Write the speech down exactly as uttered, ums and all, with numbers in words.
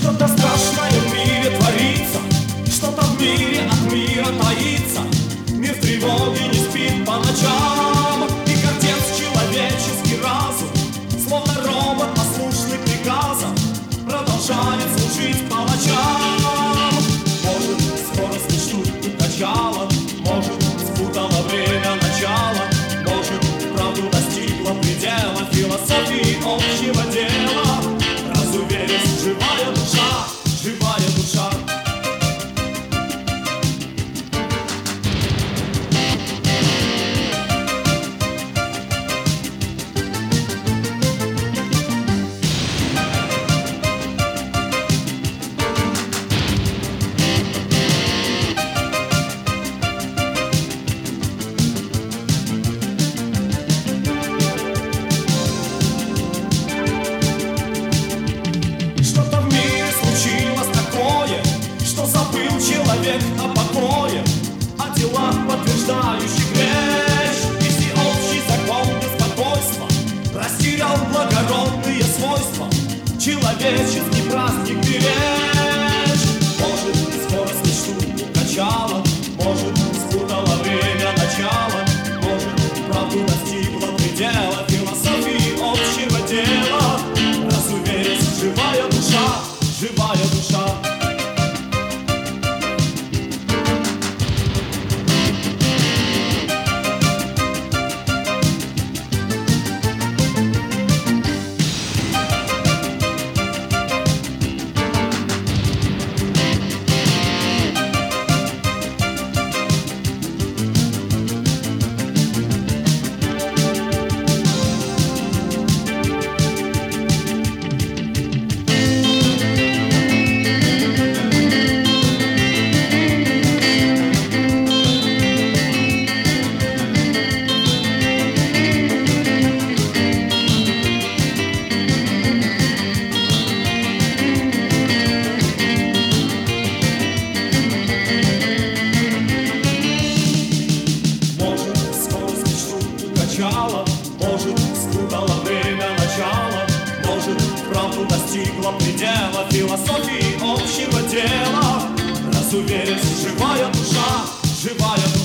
Что-то страшное в мире творится, что-то в мире от мира таится. Мир в тревоге не спит по ночам, и гордец человеческий разум, словно робот, послушный приказам, продолжает служить палачам. Может, скорость мечту укачала, может, спутала время начала, может, правду достигла предела философии общего дела. Разуверилась живая душа, живая душа. Что-то в мире случилось такое, что забыл человек о покое, о делах, подтверждающих речь, и всеобщий закон беспокойства растерял благородные свойства. Человеческий праздник беречь. Может, скорость мечту укачала, может, спутала время начала, может, правду достигла предела философии общего дела. Разуверилась живая душа, живая душа. Может, спутала время начала, может, правду достигла предела философии общего дела. Разуверилась живая душа, живая душа.